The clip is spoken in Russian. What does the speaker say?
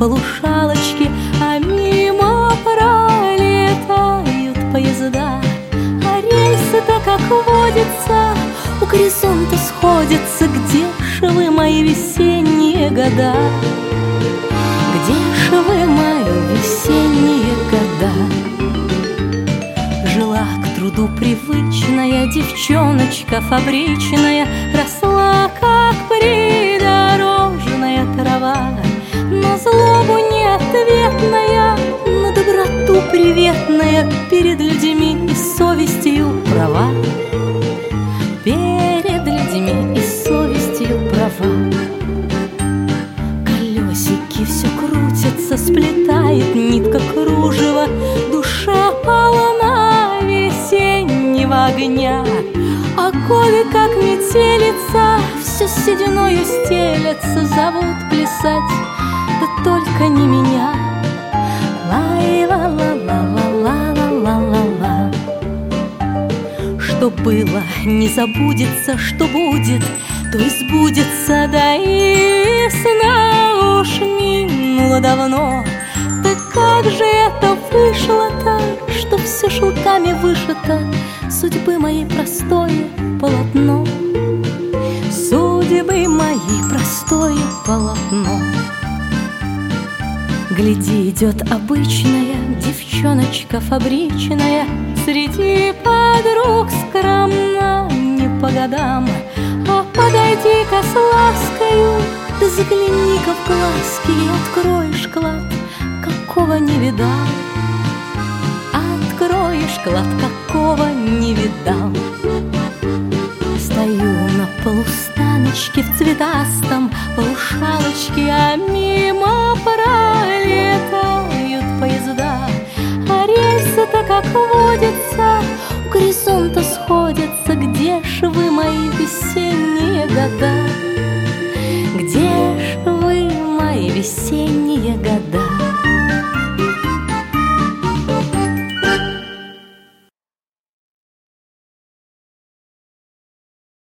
полушалочке, а мимо пролетают поезда. А рельсы-то, как водится, у горизонта сходятся. Где ж вы, мои весенние года? Где ж вы, мои весенние года? Жила к труду привычная девчоночка фабричная, росла, как придорожная трава. На злобу неответная, на доброту приветная, перед людьми и совестью права. Перед людьми и совестью права. Колесики все крутятся, сплетает нитка кружева. Душа полна весеннего огня. А годы, как метелица, все сединою стелятся. Зовут плясать, да только не меня. Лай-ла-ла-ла-ла-ла-ла-ла-ла. Что было, не забудется, что будет, то и сбудется, да и сна уж минуло давно. Да как же это вышло так, что все шелками вышито, судьбы моей простое полотно, судьбы моей простое полотно. Гляди, идет обычная девчоночка фабричная, среди подруг скромна, не по годам. А подойди-ка с ласкою, да загляни-ка в глазки и откроешь клад, какого не видал. Откроешь клад, какого не видал. Стою на полустаночке в цветастом полушалочке, а мимо пролетают поезда. А рельсы-то, как водится, у горизонта сходятся. Где ж вы, мои весенние года?